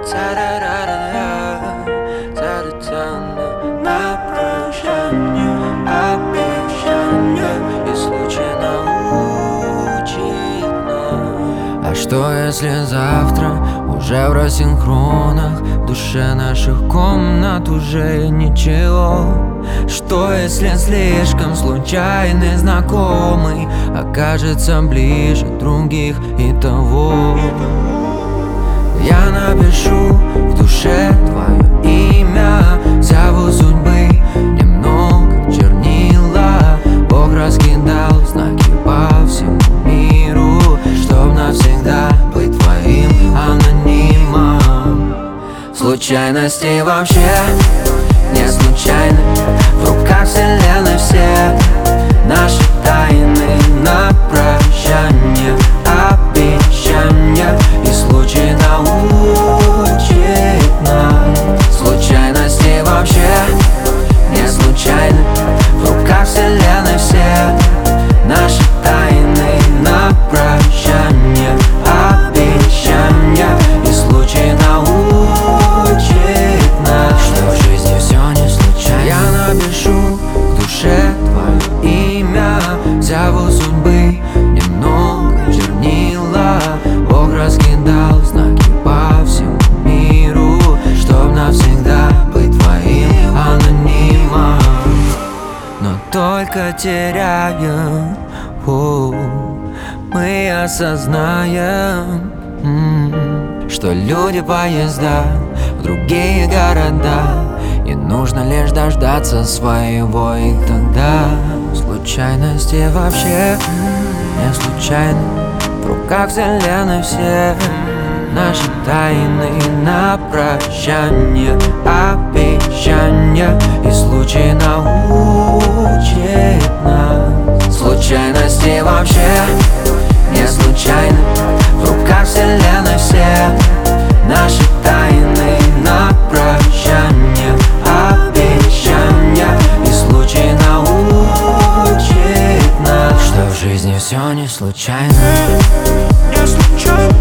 На прощание обещание и случай научит нас. А что если завтра уже в рассинхронах, в душе наших комнат уже ничего? Что если слишком случайный знакомый окажется ближе других и того? Я напишу в душе твое имя, зову судьбы немного чернила. Бог раскидал знаки по всему миру, чтоб навсегда быть твоим анонимом. Случайности вообще не случайны, в руках вселенной все наши тайны. На прощание обещания и случай научит нас. Случайности вообще не случайны, в руках вселенной все наши тайны. На прощание обещания и случай научит нас, что в жизни все не случайно. Я напишу в душе твое имя, зову судьбы немного чернила. Бог раскидал знаки по всему миру, чтоб навсегда быть твоим анонимом. Но только теряем, мы осознаем, что люди поезда в другие города, и нужно лишь дождаться своего, и тогда случайности вообще не случайны, в руках вселенной все наши тайны. На прощание обещания и случай научит нас. Случайности вообще не случайны, в руках вселенной все наши тайны. На прощание обещания и случай научит нас, что в жизни все не случайно. Не случайно.